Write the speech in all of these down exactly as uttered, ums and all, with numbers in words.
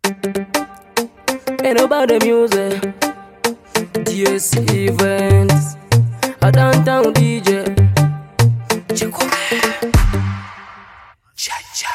Ain't about the music. D S Events, a downtown D J. Chikome, cha cha.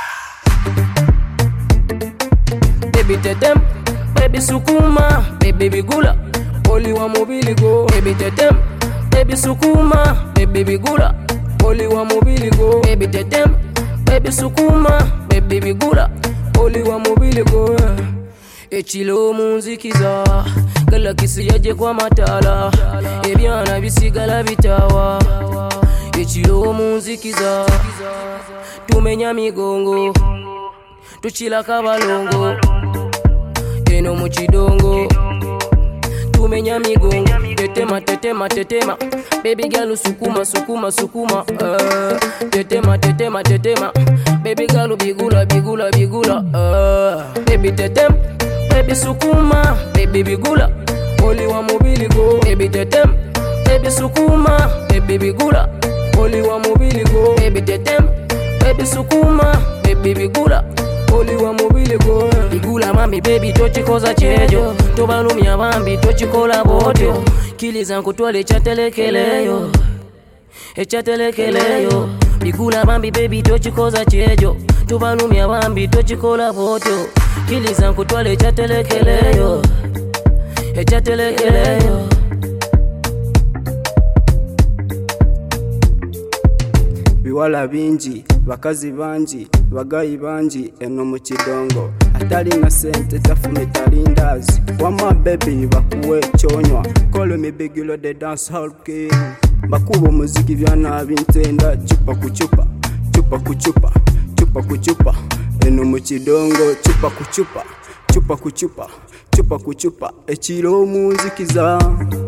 Baby tetem, baby sukuma, baby bigula, oli wa mobili go. Baby tetem, baby sukuma, baby bigula, oli wa mobili go. Baby tetem, baby sukuma, baby bigula, oli wa mobili go. Echilo munzikiza gala kisi yaje kwa matala ebyana bisigala bitawa. Echilo munzikiza tumenya migongo tuchila kabalongo eno mu kidongo tumenya migongo tetema tetema tetema baby girl sukuma sukuma sukuma uh, tetema tetema tetema baby girl bigula bigula bigula uh, baby tetem baby sukuma baby bigula oli wa mobili go. Baby tetem baby sukuma baby bigula oli wa mobili go. Baby tetem baby sukuma baby bigula oli wa mobili go. Bigula mami baby tochikoza chejo tobalumya bambi tochikola botyo kiliza nkutwale chatelekeleyo echatelekeleo. Bigula bambi baby tochikoza chejo tobalumya bambi tochikola botyo kiliza nkutwale echatelekeleo echatelekeleo. Biwala bingi bakazi bangi bagayi bangi eno mu kidongo atali na sente tafune talindazi wama baby bakuwe chonywa call me bigilo the dance hall king bakubo muziki byana bintenda chupa kuchupa chupa kuchupa chupa kuchupa eno mu kidongo chupa kuchupa chupa kuchupa chupa kuchupa echilo munzikiza.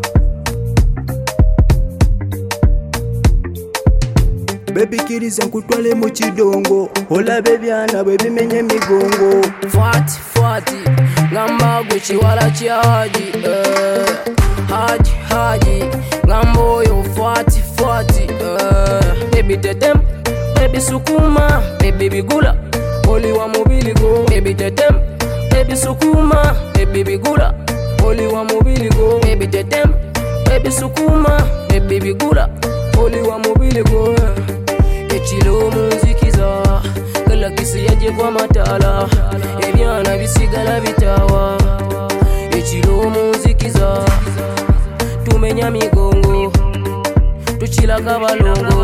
Baby kiriza nkutwale mu kidongo ola bebyana bwe bimenye migongo fati fati ngamba gwe kiwala kyaji uh, haji haji ngamba oyo fati fati uh, baby tetem baby sukuma baby bigula oli wa mobili go. Baby tetem baby sukuma baby bigula oli wa mobili go. Baby tetem baby sukuma baby bigula oli wa mobili go. Echilo munzikiza gala kisi yaje kwa matala ebyana bisigala bitawa. Echilo munzikiza tumenya migongo tuchila kabalongo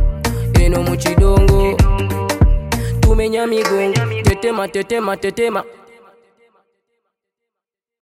eno mu kidongo tumenya migongo tetema tetema tetema